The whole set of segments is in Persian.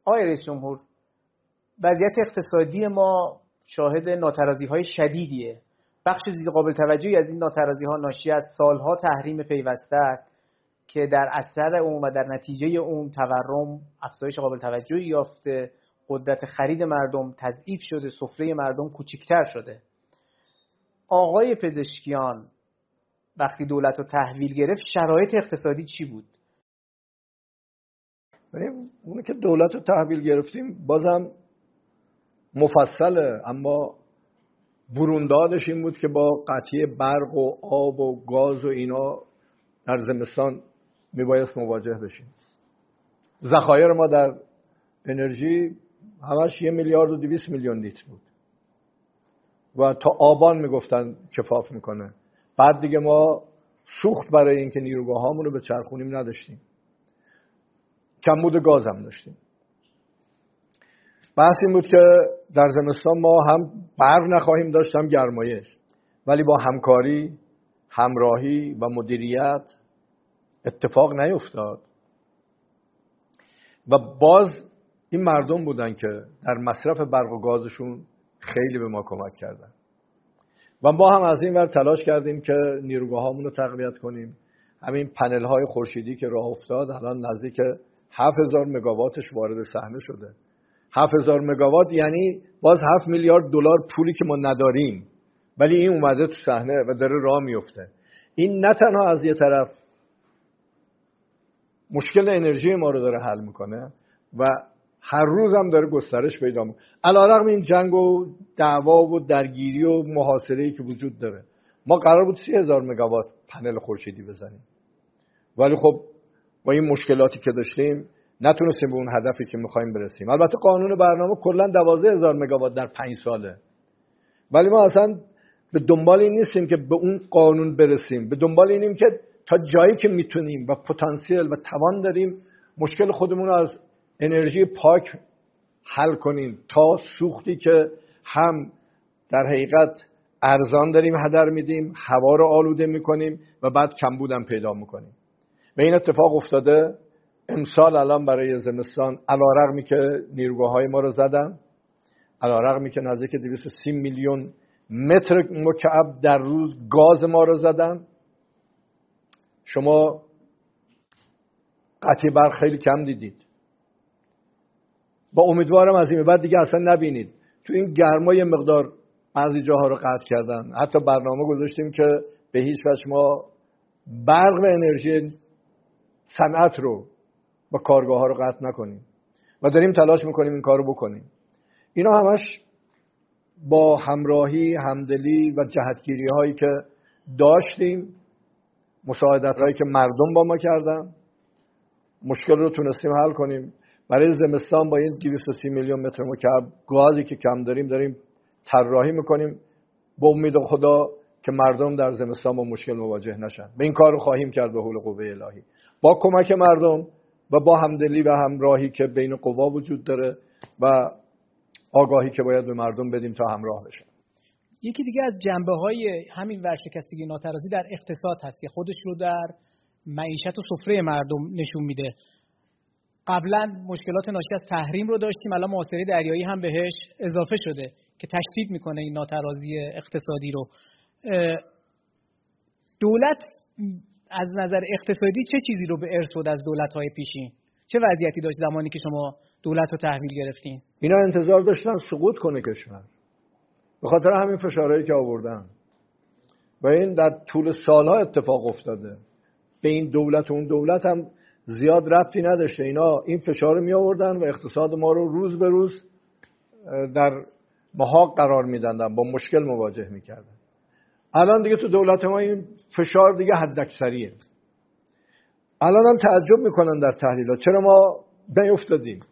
آقای رئیس جمهور، وضعیت اقتصادی ما شاهد ناترازی‌های شدیدیه. بخش قابل توجهی از این ناترازی‌ها ناشی از سالها تحریم پیوسته است که در اثر اون و در نتیجه اون تورم افزایش قابل توجهی یافته، قدرت خرید مردم تضعیف شده، سفره مردم کوچکتر شده. آقای پزشکیان وقتی دولت رو تحویل گرفت شرایط اقتصادی چی بود؟ اونی که دولت رو تحویل گرفتیم بازم مفصله، اما بروندادش این بود که با قطعی برق و آب و گاز و اینا در زمستان میبایست مواجه بشیم. ذخایر ما در انرژی همش 1,200,000,000 لیتر بود و تا آبان میگفتن کفاف میکنه. بعد دیگه ما سوخت برای اینکه نیروگاهامون رو به چرخونیم نداشتیم، کمبود گاز هم داشتیم. بحث این بود که در زمستان ما هم برق نخواهیم داشت هم گرمایش، ولی با همکاری، همراهی و مدیریت اتفاق نیفتاد و باز این مردم بودن که در مصرف برق و گازشون خیلی به ما کمک کردن و ما هم از این ور تلاش کردیم که نیروگاهامون رو تقویت کنیم. همین پنل های خورشیدی که راه افتاد الان نزدیک 7,000 مگاواتش وارد صحنه شده. 7,000 مگاوات یعنی باز 7 میلیارد دلار پولی که ما نداریم، ولی این اومده تو صحنه و داره راه میفته. این نه تنها از یه طرف مشکل انرژی ما رو داره حل میکنه و هر روز هم داره گسترش پیدا میکنه، علیرغم این جنگ و دعوا و درگیری و محاصره‌ای که وجود داره. ما قرار بود 30,000 مگاوات پنل خورشیدی بزنیم، ولی خب با این مشکلاتی که داشتیم نتونستیم به اون هدفی که میخوایم برسیم. البته قانون برنامه کلا 12,000 مگاوات در 5 ساله، ولی ما اصلا به دنبال این نیستیم که به اون قانون برسیم. به دنبال اینیم که تا جایی که میتونیم و پتانسیل و توان داریم مشکل خودمون رو از انرژی پاک حل کنیم تا سوختی که هم در حقیقت ارزان داریم هدر میدیم، هوا رو آلوده میکنیم و بعد کمبودم پیدا میکنیم. و این اتفاق افتاده. امسال الان برای زمستان علیرغمی که نیروگاه‌های ما رو زدن، علیرغمی که نزدیک 230 میلیون متر مکعب در روز گاز ما رو زدن، شما قطعی برق خیلی کم دیدید. با امیدوارم از این بعد دیگه اصلا نبینید. تو این گرما یه مقدار بعضی جاها رو قطع کردن. حتی برنامه گذاشتیم که به هیچ وجه ما برق و انرژی صنعت رو و کارگاه ها رو قطع نکنیم و داریم تلاش میکنیم این کار رو بکنیم. اینا همش با همراهی، همدلی و جهتگیری هایی که داشتیم، مساعدت هایی که مردم با ما کردن، مشکل رو تونستیم حل کنیم. برای زمستان با این 230 میلیون متر مکعب گازی که کم داریم طراحی میکنیم با امید خدا که مردم در زمستان با مشکل مواجه نشن. به این کار رو خواهیم کرد به حول قوه الهی، با کمک مردم و با همدلی و همراهی که بین قوا وجود داره و آگاهی که باید به مردم بدیم تا همراه بشن. یکی دیگه از جنبه‌های همین ورشکستگی ناترازی در اقتصاد هست که خودش رو در معیشت و سفره مردم نشون میده. قبلا مشکلات ناشی از تحریم رو داشتیم، الان محاصره دریایی هم بهش اضافه شده که تشدید میکنه این ناترازی اقتصادی رو. دولت از نظر اقتصادی چه چیزی رو به ارث برد از دولت‌های پیشین؟ چه وضعیتی داشت زمانی که شما دولت رو تحویل گرفتین؟ اینا انتظار داشتن سقوط کنه کشور به خاطر همین فشارهایی که آوردن و این در طول سالها اتفاق افتاده. به این دولت و اون دولت هم زیاد ربطی نداشته. اینا این فشار رو می آوردن و اقتصاد ما رو روز به روز در محاق قرار میدادن، با مشکل مواجه میکردن. الان دیگه تو دولت ما این فشار دیگه حداکثریه. الان هم تعجب میکنن در تحلیلات چرا ما نیفتادیم.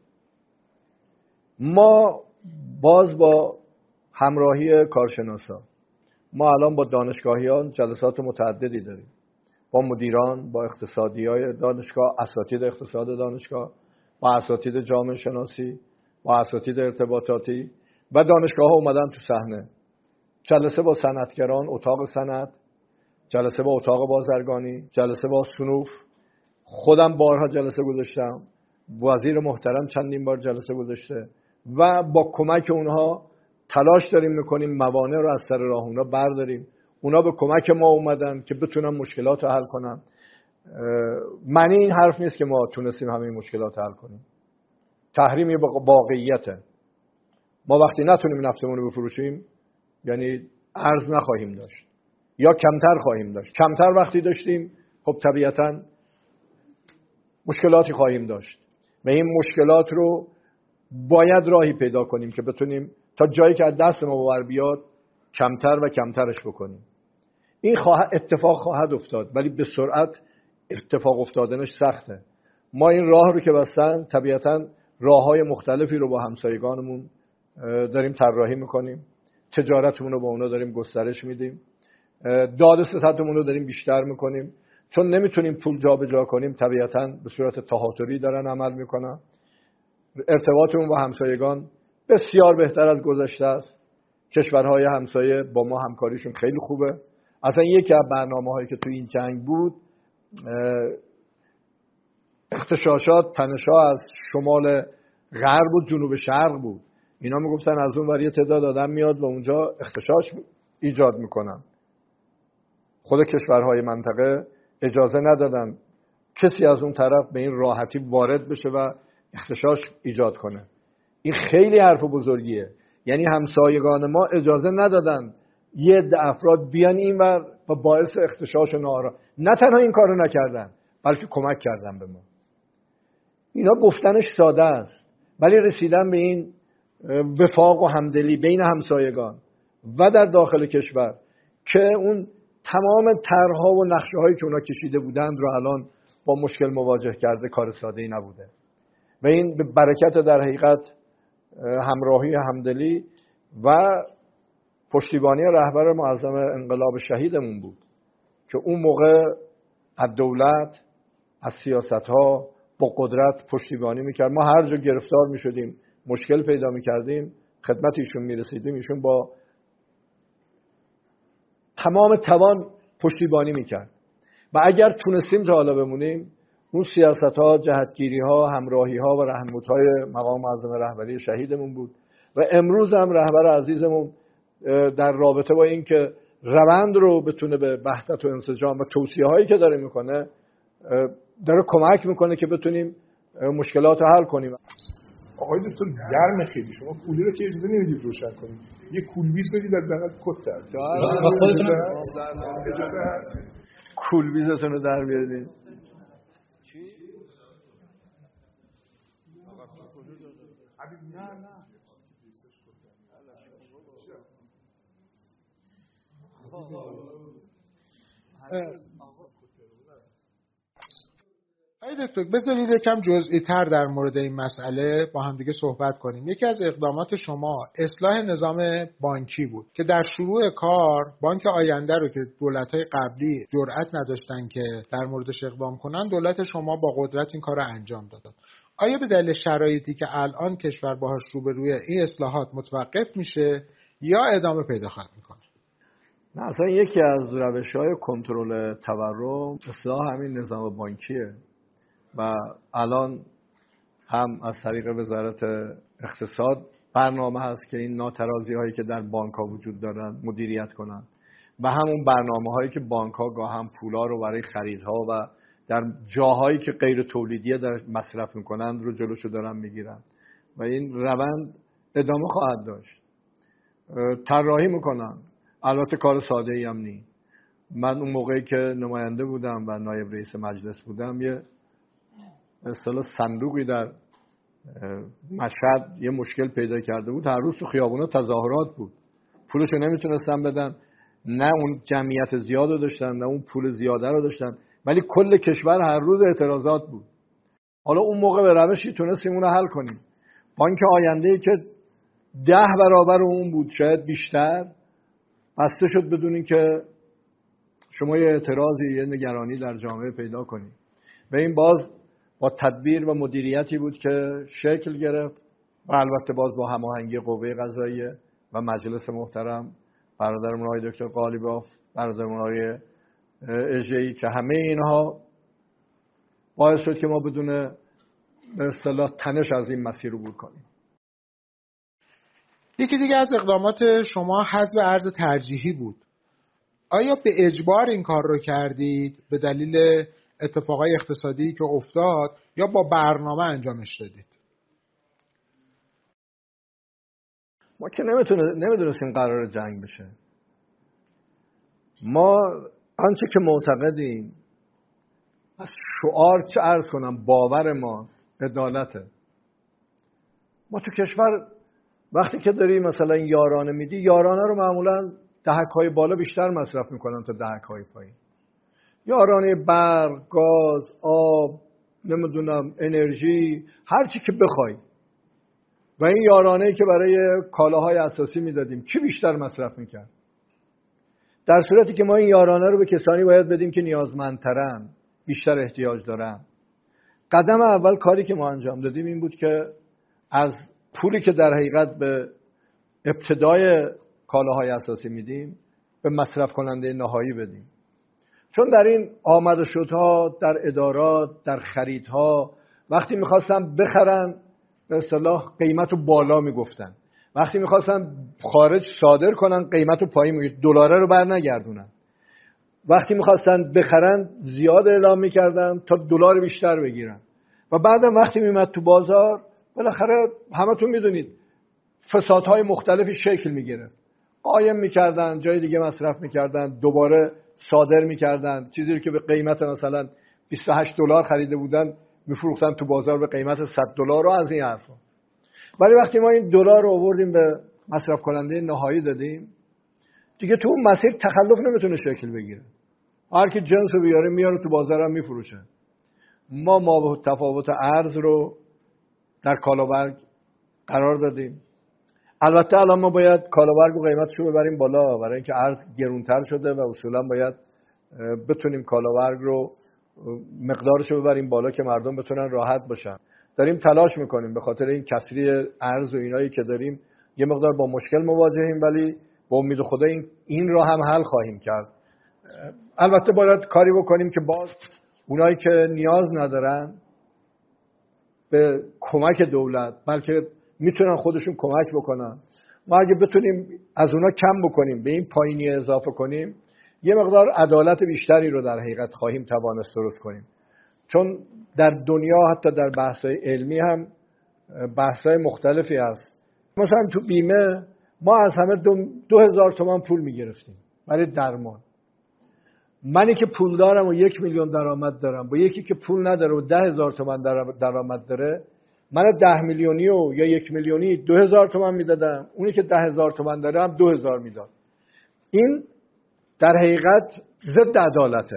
ما باز با همراهی کارشناسا، ما الان با دانشگاهیان جلسات متعددی داریم، با مدیران، با اقتصادیای دانشگاه، اساتید اقتصاد دانشگاه، با اساتید جامعه شناسی، با اساتید ارتباطاتی و دانشگاه ها اومدن تو صحنه. جلسه با صنعتگران، اتاق صنعت، جلسه با اتاق بازرگانی، جلسه با صنوف. خودم بارها جلسه گذاشتم وزیر محترم چندین بار جلسه گذاشته و با کمک اونها تلاش داریم میکنیم موانع رو از سر راه اونا برداریم. اونا به کمک ما اومدن که بتونن مشکلات رو حل کنن. معنی این حرف نیست که ما تونستیم همه مشکلات رو حل کنیم. تحریم یه واقعیته. ما وقتی نتونیم نفتمون رو بفروشیم یعنی ارز نخواهیم داشت یا کمتر خواهیم داشت. کمتر وقتی داشتیم خب طبیعتاً مشکلاتی خواهیم داشت و این مشکلات رو باید راهی پیدا کنیم که بتونیم تا جایی که از دست ما بر بیاد کمتر و کمترش بکنیم. این اتفاق خواهد افتاد ولی به سرعت اتفاق افتادنش سخته. ما این راه رو که بستن طبیعتاً راه‌های مختلفی رو با همسایگانمون داریم طراحی میکنیم. تجارتمون رو با اونا داریم گسترش میدیم. داد ستدمون رو داریم بیشتر میکنیم. چون نمیتونیم پول جابجا کنیم طبیعتاً به صورت تهاتری دارن عمل میکنن. ارتباطمون با همسایگان بسیار بهتر از گذشته است. کشورهای همسایه با ما همکاریشون خیلی خوبه. اصلا یکی از برنامه‌هایی که تو این جنگ بود اغتشاشات تنش‌ها از شمال غرب و جنوب شرق بود. اینا میگفتن از اون ور یه تعداد آدم میاد و اونجا اغتشاش ایجاد میکنن. خود کشورهای منطقه اجازه ندادن کسی از اون طرف به این راحتی وارد بشه و اغتشاش ایجاد کنه. این خیلی حرف بزرگیه. یعنی همسایگان ما اجازه ندادن یه عده افراد بیان اینور و باعث اغتشاش و ناآرامی. نه تنها این کارو نکردن بلکه کمک کردن به ما. اینا گفتنش ساده است ولی رسیدن به این وفاق و همدلی بین همسایگان و در داخل کشور که اون تمام طرح‌ها و نقشه‌هایی که اونا کشیده بودند رو الان با مشکل مواجه کرده کار ساده‌ای نبوده و این به برکت در حقیقت همراهی همدلی و پشتیبانی رهبر معظم انقلاب شهیدمون بود که اون موقع از دولت از سیاست‌ها با قدرت پشتیبانی میکرد. ما هر جا گرفتار میشدیم مشکل پیدا میکردیم خدمت ایشون میرسیدیم، ایشون با تمام توان پشتیبانی میکرد و اگر تونستیم تا حالا بمونیم اون سیاست‌ها، جهتگیری‌ها، همراهی‌ها و رهنمودهای مقام معظم رهبری شهیدمون بود و امروز هم رهبر عزیزمون در رابطه با این که روند رو بتونه به وحدت و انسجام و توصیه‌هایی که داره میکنه داره کمک میکنه که بتونیم مشکلات رو حل کنیم. آقای دکتر گرم خیلی، شما کولی رو که اجازه نمیدید روشن کنید، یه کولویز بدید از بغل کت در کولویزتون رو در بیارید. آقای دکتر بذارید یکم جزئی تر در مورد این مسئله با هم دیگه صحبت کنیم. یکی از اقدامات شما اصلاح نظام بانکی بود که در شروع کار بانک آینده رو که دولت‌های قبلی جرئت نداشتن که در موردش اقدام کنن، دولت شما با قدرت این کار رو انجام داد. آیا به دلیل شرایطی که الان کشور باهاش روبروی این اصلاحات متوقف میشه یا ادامه پیدا خواهد میکنه؟ نه، اصلا یکی از روش‌های کنترل تورم اصلاح همین نظام بانکیه و الان هم از طریق وزارت اقتصاد برنامه هست که این ناترازی‌هایی که در بانک‌ها وجود دارن مدیریت کنن و همون برنامه‌هایی که بانک‌ها گاهم پولا رو برای خریدها و در جاهایی که غیر تولیدیه در مصرف میکنن رو جلوشو دارن میگیرن و این روند ادامه خواهد داشت. طراحی میکنن، البته کار ساده ای هم نی. من اون موقعی که نماینده بودم و نایب رئیس مجلس بودم یه اصطلاح صندوقی در مشهد یه مشکل پیدا کرده بود، هر روز تو خیابونا تظاهرات بود، پولشو نمیتونستن بدن، نه اون جمعیت زیاد رو داشتن نه اون پول زیاده رو داشتن، ولی کل کشور هر روز اعتراضات بود. حالا اون موقع به روشی تونستیم اون رو حل کنیم. بانک آینده‌ای که 10 برابر اون بود شاید بیشتر بسته شد بدون اینکه شما یه اعتراضی یه نگرانی در جامعه پیدا کنید و این باز با تدبیر و مدیریتی بود که شکل گرفت و البته باز با هماهنگی قوه قضاییه و مجلس محترم، برادرمون آقای دکتر قالیباف، برادرمون آقای اژه‌ای که همه اینها باعث شد که ما بدون به اصطلاح تنش از این مسیر عبور کنیم. یکی دیگه از اقدامات شما حذف ارز ترجیحی بود. آیا به اجبار این کار رو کردید به دلیل اتفاقای اقتصادی که افتاد یا با برنامه انجامش دادید؟ ما که نمیدونستیم قرار جنگ بشه. ما آنچه که معتقدیم از شعار چه عرض کنم باور ما عدالته. ما تو کشور وقتی که داری مثلا یارانه میدی، یارانه رو معمولا دهک‌های بالا بیشتر مصرف میکنن تا دهک‌های پایین. یارانه برق، گاز، آب، نمیدونم انرژی، هر چی که بخوای. و این یارانه‌ای که برای کالاهای اساسی میدادیم کی بیشتر مصرف میکرد؟ در صورتی که ما این یارانه رو به کسانی باید بدیم که نیازمندترن، بیشتر احتیاج دارن. قدم اول کاری که ما انجام دادیم این بود که از پولی که در حقیقت به ابتدای کالاهای اساسی میدیم به مصرف کننده نهایی بدیم. چون در این آمد و شدها در ادارات، در خریدها، وقتی میخواستن بخرن به اصطلاح قیمت رو بالا میگفتن، وقتی میخواستن خارج صادر کنن قیمت رو پایین میگفتن، دلاره رو بر نگردونن. وقتی میخواستن بخرن زیاد اعلام میکردن تا دلار بیشتر بگیرن و بعدم وقتی میمد تو بازار بالاخره همتون میدونید فسادهای مختلفی شکل میگیره. قایم میکردن، جای دیگه مصرف میکردن، دوباره صادر میکردن، چیزی رو که به قیمت مثلا $28 خریده بودن میفروختن تو بازار به قیمت $100 و از این حرفا. ولی وقتی ما این دلار رو آوردیم به مصرف کننده نهایی دادیم، دیگه تو اون مسیر تخلف نمیتونه شکل بگیره. هر کی جنس رو بیاره میاره تو بازار هم میفروشه. ما تفاوت ارز رو در کالابرگ قرار دادیم. البته الان ما باید کالابرگ و قیمتش رو ببریم بالا برای اینکه ارز گرونتر شده و اصولا باید بتونیم کالابرگ رو مقدارش رو ببریم بالا که مردم بتونن راحت باشن. داریم تلاش میکنیم به خاطر این کسری ارز و اینایی که داریم یه مقدار با مشکل مواجهیم، ولی با امید خدا این رو هم حل خواهیم کرد. البته باید کاری بکنیم که باز اونایی که نیاز ندارن به کمک دولت بلکه میتونن خودشون کمک بکنن، ما اگه بتونیم از اونا کم بکنیم به این پایینی اضافه کنیم یه مقدار عدالت بیشتری رو در حقیقت خواهیم توانست درست کنیم. چون در دنیا حتی در بحث‌های علمی هم بحث‌های مختلفی هست. مثلا تو بیمه ما از همه 2000 تومان پول میگرفتیم برای درمان. منی که پول دارم و 1 میلیون درآمد دارم با یکی که پول نداره و 10,000 تومان درآمد داره، من 10 میلیونی و یا 1 میلیونی 2000 تومان میدادم، اونی که 10,000 تومان داره هم 2000 میداد. این در حقیقت ضد عدالته.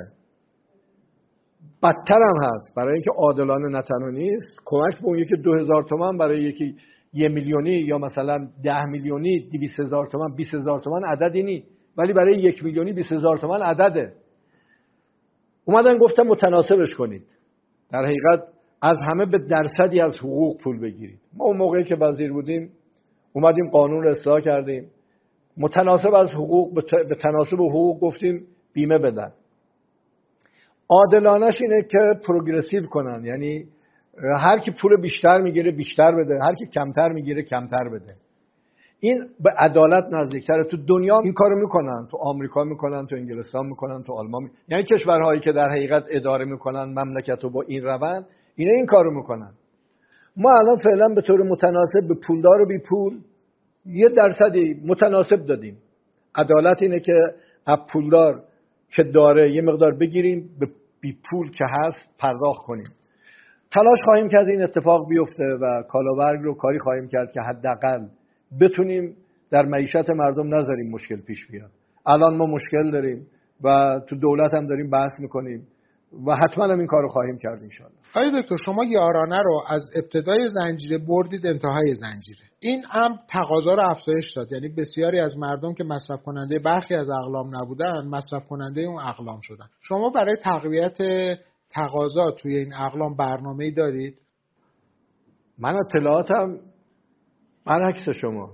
بدتر هم هست، برای اینکه عادلانه نه تنها نیست. کمک به اون یکی 2000 تومان برای یکی 1 میلیونی یا مثلا 10 میلیونی 200,000 تومان 20,000 تومان عددی نیست، ولی برای 1 میلیونی 20,000 تومان عدده. اومدن گفتم متناسبش کنید، در حقیقت از همه به درصدی از حقوق پول بگیرید. ما اون موقعی که وزیر بودیم اومدیم قانون رو اصلاح کردیم، متناسب از حقوق به تناسب حقوق گفتیم بیمه بدن. عادلانش اینه که پروگرسیو کنن، یعنی هر کی پول بیشتر میگیره بیشتر بده، هر کی کمتر میگیره کمتر بده. این به عدالت نزدیکتره. تو دنیا این کارو میکنن، تو آمریکا میکنن، تو انگلستان میکنن، تو آلمان یعنی کشورهایی که در حقیقت اداره میکنن مملکت رو با این روند، اینا این کارو میکنن. ما الان فعلا به طور متناسب به پولدار و بی پول یه درصدی متناسب دادیم. عدالت اینه که از پولدار که داره یه مقدار بگیریم، به بی پول که هست پرداخت کنیم. تلاش خواهیم کرد این اتفاق بیفته و کالابرگ رو کاری خواهیم کرد که حداقل بتونیم در معیشت مردم نذاریم مشکل پیش بیاد. الان ما مشکل داریم و تو دولت هم داریم بحث میکنیم و حتما هم این کارو خواهیم کرد انشالله. آقای دکتر، شما یارانه رو از ابتدای زنجیره بردید انتهای زنجیره. این هم تقاضا رو افزایش داد، یعنی بسیاری از مردم که مصرف کننده برخی از اقلام نبودن مصرف کننده اون اقلام شدن. شما برای تقویت تقاضا توی این اقلام برنامه‌ای دارید؟ من اطلاعاتم برعکس شما،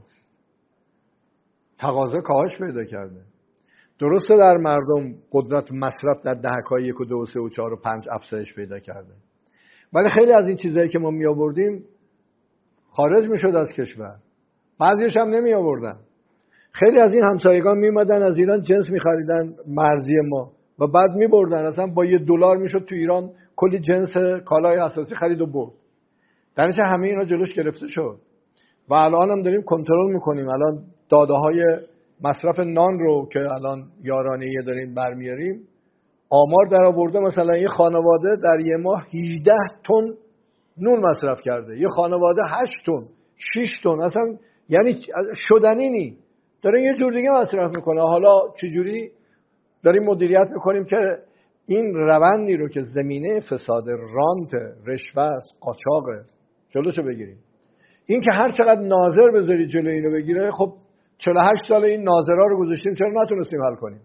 تقاضا کاهش پیدا کرده. درسته در مردم قدرت مصرف در دهک‌های 1 و 2 و 3 و 4 و 5 افزایش پیدا کرده، ولی خیلی از این چیزایی که ما می آوردیم خارج میشد از کشور، بعضیش هم نمی آوردن. خیلی از این همسایگان می اومدن از ایران جنس می خریدن مرزی ما و بعد می بردن، اصلا با $1 میشد تو ایران کلی جنس کالای اساسی خرید و برد. در نتیجه همه اینا جلوش گرفته شد و الان هم داریم کنترل میکنیم. الان داده های مصرف نان رو که الان یارانه‌ای داریم برمیاریم، آمار در آورده مثلا یه خانواده در یه ماه 18 تن نون مصرف کرده، یه خانواده 8 تن 6 تن، اصلا یعنی شدنی نی، داره یه جور دیگه مصرف میکنه. حالا چجوری داریم مدیریت میکنیم که این روندی رو که زمینه فساد رانت، رشوه، قاچاقه جلوشو بگیریم. این که هر چقدر ناظر بذاری جلو اینو بگیره، خب 48 سال این ناظرها رو گذاشتیم، چرا نتونستیم حل کنیم؟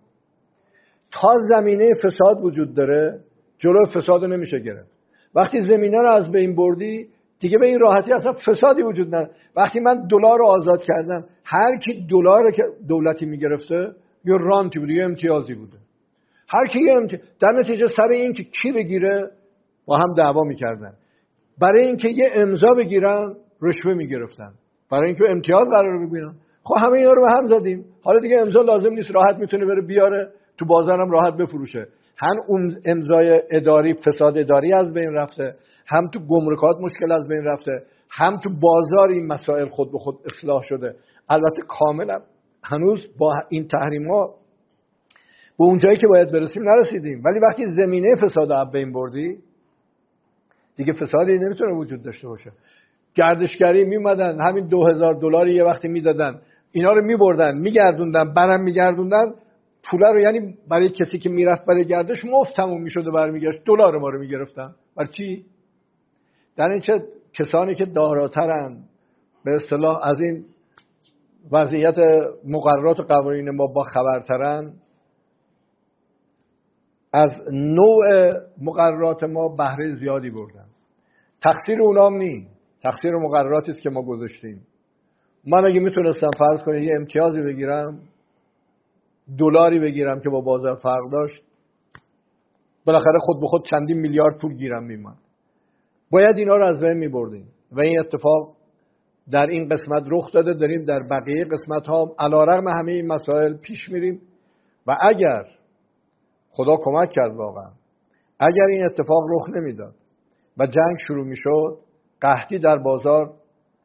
تا زمینه فساد وجود داره جلو فساد رو نمیشه گرفت. وقتی زمینه رو از بین بردی دیگه به این راحتی اصلا فسادی وجود نداره. وقتی من دلار رو آزاد کردم، هر کی دلار که دولتی میگرفته یه رانتی بوده، یه امتیازی بوده، هر کی در نتیجه سر این که کی بگیره با هم دعوا میکردن، برای اینکه یه امضا بگیرن رشوه میگرفتن، برای اینکه امتیاز قرار بگیرن. خب همه اینا رو به هم زدیم، حالا دیگه امضا لازم نیست، راحت میتونه بره بیاره تو بازارم راحت بفروشه. هم اون امضای اداری، فساد اداری از بین رفته، هم تو گمرکات مشکل از بین رفته، هم تو بازار این مسائل خود به خود اصلاح شده. البته کاملا هنوز با این تحریم‌ها به اون جایی که باید برسیم نرسیدیم، ولی وقتی زمینه فساد از بین بردی دیگه فسادی نمیتونه وجود داشته باشه. گردشگری میومدن همین $2000 یه وقتی میدادن، اینا رو میبردن میگردوندن، برام میگردوندن پولا رو، یعنی برای کسی که میرفت برای گردش مفت تموم میشد و برمیگشت، $، ما رو میگرفتن. برای چی؟ در این چه کسانی که داراترن به اصطلاح از این وضعیت مقررات و قوانین ما با خبرترن، از نوع مقررات ما بهره زیادی بردن. تقصیر اونام نی، تقصیر مقرراتی است که ما گذاشتیم. من اگه میتونستم فرض کنید یه امتیازی بگیرم، $، بگیرم که با بازار فرق داشت، بالاخره خود به خود چندین میلیارد پول گیرم میمد. باید اینا رو از بین میبردیم و این اتفاق در این قسمت رخ داده. داریم در بقیه قسمت ها علیرغم همه این مسائل پیش میریم و اگر خدا کمک کرد واقعا، اگر این اتفاق رخ نمیداد و جنگ شروع میشد، قحطی در بازار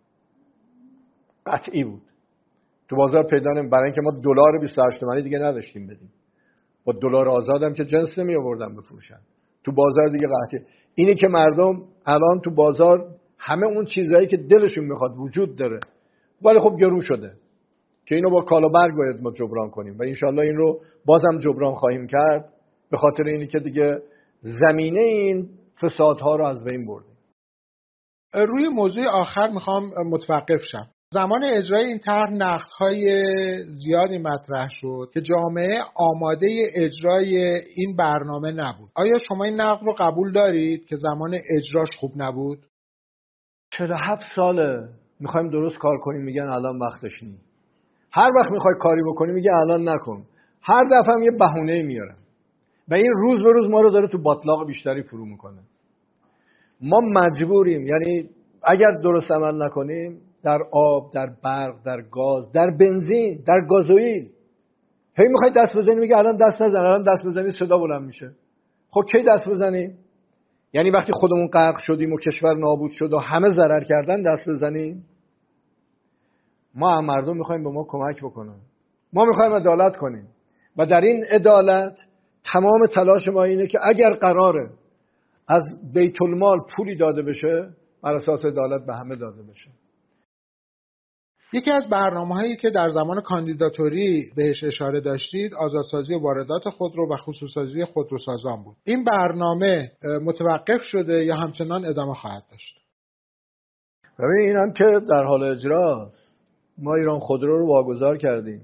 قطعی بود. تو بازار پیدا نمی، برای اینکه ما $28 تومانی دیگه نداشتیم بدیم، با $، آزادم که جنس نمی آوردن بفروشن، تو بازار دیگه قحطی. اینه که مردم الان تو بازار همه اون چیزایی که دلشون میخواد وجود داره، ولی خب گرون شده که اینو با کالابرگ باید ما جبران کنیم و انشالله این رو بازم جبران خواهیم کرد، به خاطر اینی که دیگه زمینه این فسادها رو از بین بردیم. روی موضوع آخر میخوام متوقف شم. زمان اجرای این طرح نقدهای زیادی مطرح شد که جامعه آماده اجرای این برنامه نبود. آیا شما این نقد رو قبول دارید که زمان اجراش خوب نبود؟ 47 ساله میخوایم درست کار کنیم، میگن الان وقتش نیست. هر وقت میخوای کاری بکنی میگه الان نکن. هر دفعه هم یه بهونه میارن و این روز به روز ما رو داره تو باطلاق بیشتری فرو میکنه. ما مجبوریم، یعنی اگر درست عمل نکنیم، در آب، در برق، در گاز، در بنزین، در گازوئیل، هی میخوای دست بزنی میگه الان دست نزن، الان دست بزنی صدا بلند میشه. خب کی دست بزنیم؟ یعنی وقتی خودمون غرق شدیم و کشور نابود شد و همه ضرر کردن دست بزنیم؟ ما هم مردم میخوایم به ما کمک بکنن، ما میخوایم عدالت کنیم و در این عدالت تمام تلاش ما اینه که اگر قراره از بیت المال پولی داده بشه، بر اساس عدالت به همه داده بشه. یکی از برنامه‌هایی که در زمان کاندیداتوری بهش اشاره داشتید آزادسازی واردات خودرو و خصوصی‌سازی خودروسازان بود. این برنامه متوقف شده یا همچنان ادامه خواهد داشت؟ ببین اینم که در حال اجراست. ما ایران خودرو رو واگذار کردیم،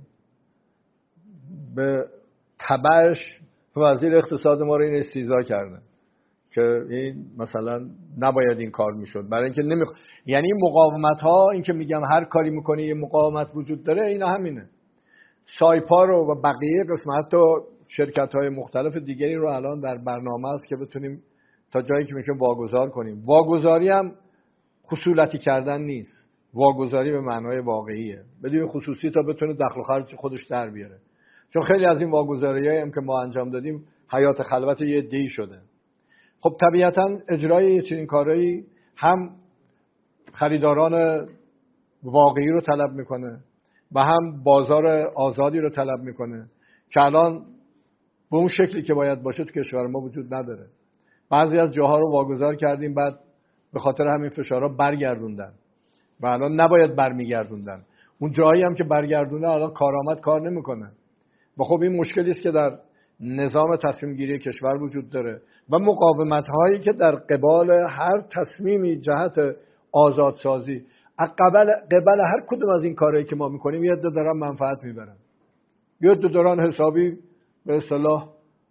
به تبعش وزیر اقتصاد ما رو این استیضاح کرده که این مثلا نباید این کار میشد، برای اینکه یعنی مقاومت ها، این که میگم هر کاری میکنی یه مقاومت وجود داره، اینا همینه. سایپا رو و بقیه قسمت و شرکت های مختلف دیگری رو الان در برنامه است که بتونیم تا جایی که میشه واگذار کنیم. واگذاری هم خصولتی کردن نیست، واگذاری به معنای واقعیه، بدون خصوصی تا بتونه دخل و خرج خودش در بیاره. چون خیلی از این واگذاری‌هایی هم که ما انجام دادیم حیات خلوت یه عده‌ای شده. خب طبیعتاً اجرای چنین کارهایی هم خریداران واقعی رو طلب میکنه و هم بازار آزادی رو طلب میکنه که الان به اون شکلی که باید باشه تو کشور ما وجود نداره. بعضی از جاها رو واگذار کردیم، بعد به خاطر همین فشارها برگردوندن و الان نباید برمیگردوندن. اون جایی هم که برگردونه الان کارآمد کار نمیکنه و خب این مشکلی است که در نظام تصمیم گیری کشور وجود داره و مقاومت هایی که در قبال هر تصمیمی جهت آزادسازی قبل هر کدوم از این کارهایی که ما میکنیم یه عده دارن منفعت میبرن، یه عده دارن حسابی به اصطلاح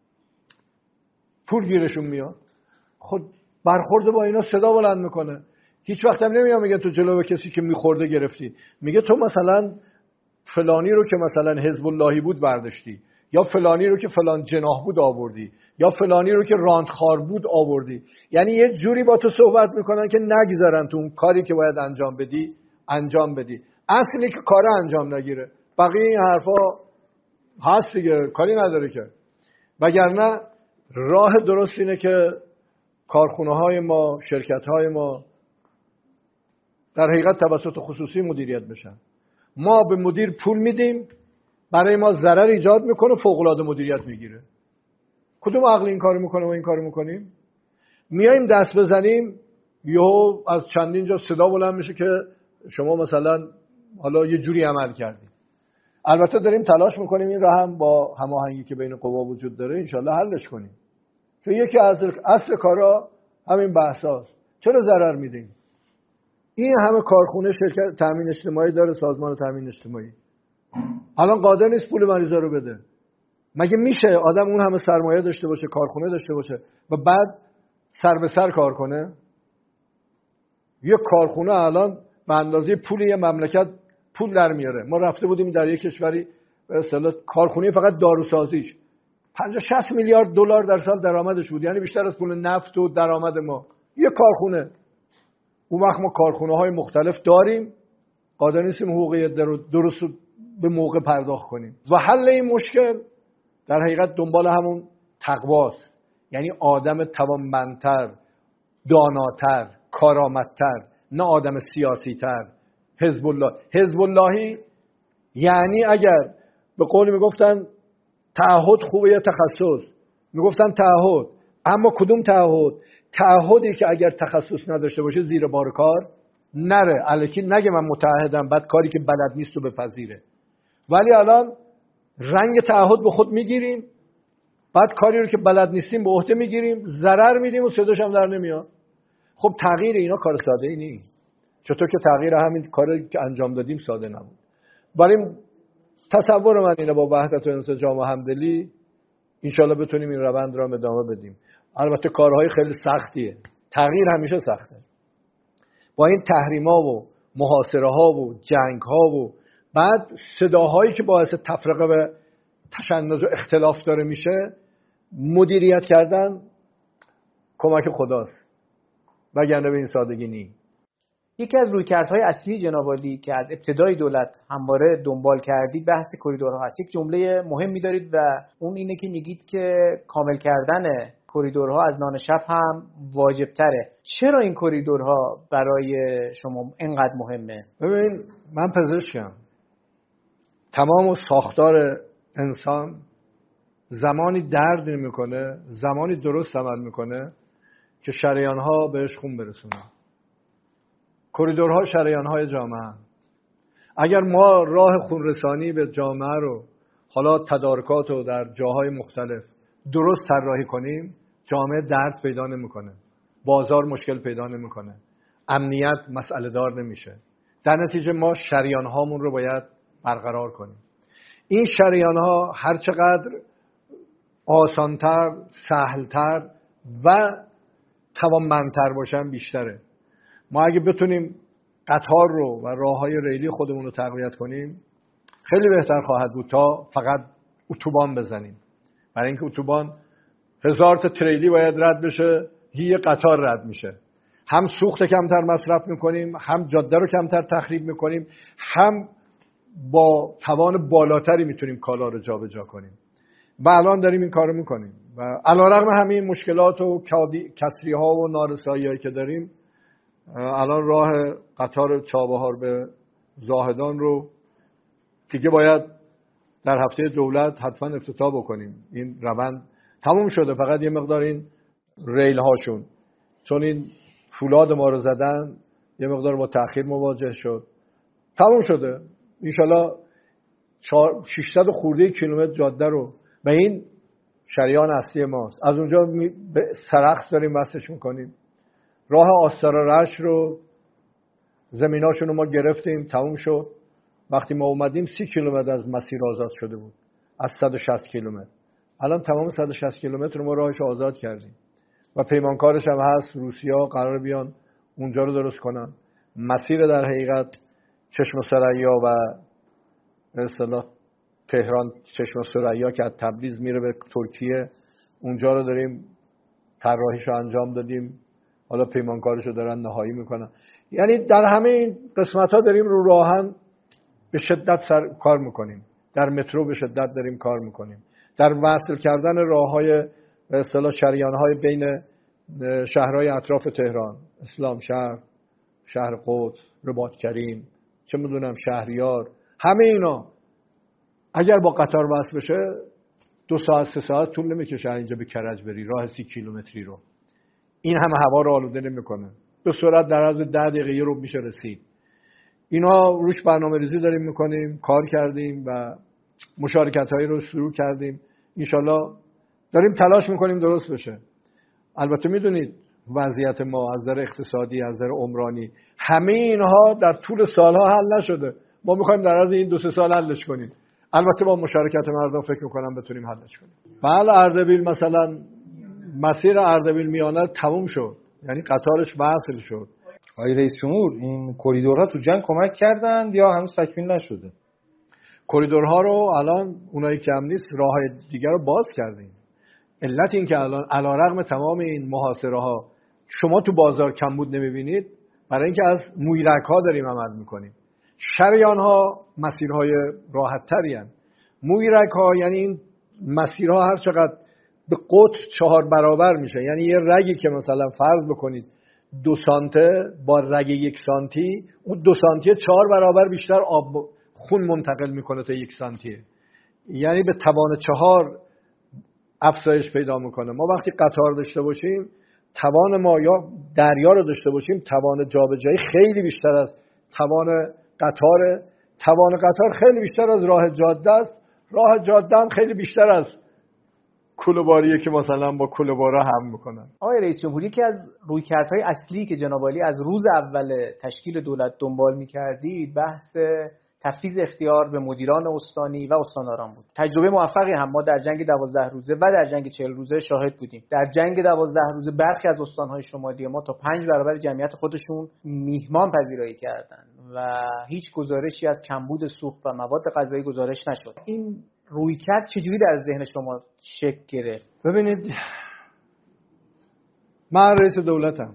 پول گیرشون میاد. خود برخورد با اینا صدا بلند میکنه. هیچ وقت هم نمیاد میگه تو جلو کسی که میخورده گرفتی، میگه تو مثلا فلانی رو که مثلا حزب اللهی بود برداشتی، یا فلانی رو که فلان جناح بود آوردی، یا فلانی رو که راندخوار بود آوردی. یعنی یه جوری با تو صحبت میکنن که نگذارن تو اون کاری که باید انجام بدی. اصلی که کار انجام نگیره، بقیه این حرفا هست دیگه، کاری نداره که. وگرنه راه درست اینه که کارخونه های ما، شرکت های ما در حقیقت توسط خصوصی مدیریت بشن. ما به مدیر پول میدیم، برای ما ضرر ایجاد میکنه، فوق‌العاده مدیریت میگیره. کدوم عقل این کارو میکنه و این کارو میکنیم؟ میایم دست بزنیم، یهو از چندین جا صدا بلند میشه که شما مثلا حالا یه جوری عمل کردید. البته داریم تلاش میکنیم این راه هم با هماهنگی که بین قوا وجود داره انشالله حلش کنیم. چون یکی از اصل کارا همین بحثاست. چرا ضرر میدیم؟ این همه کارخونه، شرکت تامین اجتماعی داره، سازمان تامین اجتماعی الان قادر نیست پول مریضا رو بده. مگه میشه آدم اون همه سرمایه داشته باشه، کارخونه داشته باشه و بعد سر به سر کار کنه؟ یه کارخونه الان به اندازه پول یه مملکت پول در میاره. ما رفته بودیم در یک کشوری به اصطلاح کارخونه فقط داروسازیش 50-60 میلیارد دلار در سال درآمدش بود، یعنی بیشتر از پول نفت و درآمد ما. یه کارخونه. اون وقت ما کارخونه های مختلف داریم، قادر نیستیم حقوقی درست به موقع پرداخت کنیم. و حل این مشکل در حقیقت دنبال همون تقواست، یعنی آدم توانمندتر، داناتر، کارآمدتر، نه آدم سیاسی‌تر. حزب اللهی یعنی اگر به قول میگفتن تعهد خوبه یا تخصص، میگفتن تعهد، اما کدوم تعهد؟ تعهدی که اگر تخصص نداشته باشه زیر بار کار نره، الکی نگه من متعهدم بعد کاری که بلد نیست رو بپذیره. ولی الان رنگ تعهد به خود میگیریم، بعد کاری رو که بلد نیستیم به عهده میگیریم، ضرر میدیم و صداش هم در نمیاد. خب تغییر اینا کار ساده ای نیست، چطور که تغییر همین کاری که انجام دادیم ساده نبود. ولی تصور من اینه با وحدت و انسجام و همدلی انشالله بتونیم این روند را ادامه بدیم. البته کارهای خیلی سختیه، تغییر همیشه سخته. با این تحریم‌ها و محاصره‌ها و جنگ‌ها و بعد صداهایی که باعث تفرقه و تشنج و اختلاف داره میشه، مدیریت کردن کمک خداست، وگرنه به این سادگی نیست. یکی از رویکردهای اصلی جناب عالی که از ابتدای دولت همواره دنبال کردید بحث کریدورها هست. یک جمله مهمی دارید و اون اینه که میگید که کامل کردن کریدورها از نان شب هم واجب تره. چرا این کریدورها برای شما اینقدر مهمه؟ ببین من پزشکم. تمام ساختار انسان زمانی درد میکنه، زمانی درست عمل میکنه که شریانها بهش خون برسونه. کریدورها شریانهای جامعه هم. اگر ما راه خونرسانی به جامعه رو حالا تدارکات رو در جاهای مختلف درست طراحی کنیم، جامعه درد پیدا نمیکنه، بازار مشکل پیدا نمیکنه، امنیت مسئله دار نمیشه. در نتیجه ما شریانهامون رو باید برقرار کنیم. این شریانها هر چقدر آسانتر، سهلتر و توانمندتر باشن بیشتره. ما اگه بتونیم قطار رو و راههای ریلی خودمون رو تقویت کنیم خیلی بهتر خواهد بود تا فقط اتوبان بزنیم. برای اینکه اتوبان 1000 تا تریلی باید رد بشه هی قطار رد میشه. هم سوخت کمتر مصرف میکنیم، هم جاده رو کمتر تخریب میکنیم، هم با توان بالاتری میتونیم کالا رو جابجا کنیم و الان داریم این کارو میکنیم و علیرغم همه این مشکلات و کسری ها و نارسایی هایی که داریم، الان راه قطار چابهار به زاهدان رو دیگه باید در هفته دولت حتما افتتاح بکنیم. این روند تموم شده، فقط یه مقدار این ریل هاشون چون این فولاد ما رو زدن یه مقدار با تأخیر مواجه شد. تموم شده انشالله. 600 خورده کیلومتر جاده رو و این شریان اصلی ماست، از اونجا به سرخس داریم وصلش میکنیم. راه آستارا رشت رو زمیناشون رو ما گرفتیم، تموم شد. وقتی ما اومدیم 30 کیلومتر از مسیر آزاد شده بود از 160 کیلومتر. الان تمام 160 کیلومتر رو ما راهش آزاد کردیم و پیمانکارش هم هست. روسیا قرار بیان اونجا رو درست کنن. مسیر در حقیقت چشم و ثریا و به اصطلاح تهران چشم و ثریا که از تبریز میره به ترکیه، اونجا رو داریم طراحیش رو انجام دادیم، حالا پیمانکارش رو دارن نهایی میکنن. یعنی در همه این قسمت ها داریم رو راهن به شدت کار میکنیم. در مترو به شدت داریم کار میکنیم. در وصل کردن راههای به اصطلاح شریانهای بین شهرهای اطراف تهران، اسلام شهر، شهر قدس، رباط کریم، چه میدونم شهریار، همه اینا اگر با قطار وصل بشه 2 ساعت 3 ساعت طول نمیکشه اینجا به کرج بری، راه 30 کیلومتری رو. این همه هوا رو آلوده نمیکنه، به سرعت در عرض 10 دقیقه رو میشه رسید. اینا روش برنامه‌ریزی داریم میکنیم، کار کردیم و مشارکت‌هایی رو شروع کردیم. انشالله داریم تلاش میکنیم درست بشه. البته میدونید وضعیت ما از نظر اقتصادی، از نظر عمرانی، همه اینها در طول سالها حل نشده. ما میخوایم در عرض این 2-3 سال حلش کنیم. البته با مشارکت مردم فکر میکنم بتونیم حلش کنیم. بله اردبیل مثلا مسیر اردبیل میانه تموم شد، یعنی قطارش وصل شد. آقای رئیس جمهور این کریدورها تو جنگ کمک کردند یا هنوز تکمیل نشده؟ کریدورها رو الان اونایی که هم نیست راه دیگر رو باز کردیم. علت این که الان علیرغم تمام این محاصره ها شما تو بازار کمبود نمیبینید، برای اینکه از مویرک ها داریم عمل میکنیم. شریان ها مسیرهای راحت تری هستند. مویرک ها یعنی این مسیرها هر چقدر به قطر 4 برابر میشه، یعنی یه رگی که مثلا فرض بکنید 2 سانته با رگ 1 سانتی، اون 2 سانتی 4 برابر بیشتر آب خون منتقل میکنه تا 1 سانتی، یعنی به توان 4 افزایش پیدا میکنه. ما وقتی قطار داشته باشیم، توان ما یا دریا رو داشته باشیم، توان جابجایی خیلی بیشتر از توان قطار. توان قطار خیلی بیشتر از راه جاده است. راه جاده هم خیلی بیشتر از کوله‌باریه که مثلا با کوله‌بارا هم میکنن. آقای رئیس جمهوری که از رویکردهای اصلی که جناب عالی از روز اول تشکیل دولت دنبال می‌کردید بحث تفویض اختیار به مدیران استانی و استانداران بود. تجربه موفقی هم ما در جنگ 12 روزه و در جنگ 40 روزه شاهد بودیم. در جنگ 12 روزه برخی از استان‌های شمالی ما تا 5 برابر جمعیت خودشون میهمان پذیرایی کردند و هیچ گزارشی از کمبود سوخت و مواد غذایی گزارش نشد. این رویکرد چجوری در ذهن شما شکل گرفت؟ ببینید، من رئیس دولتم،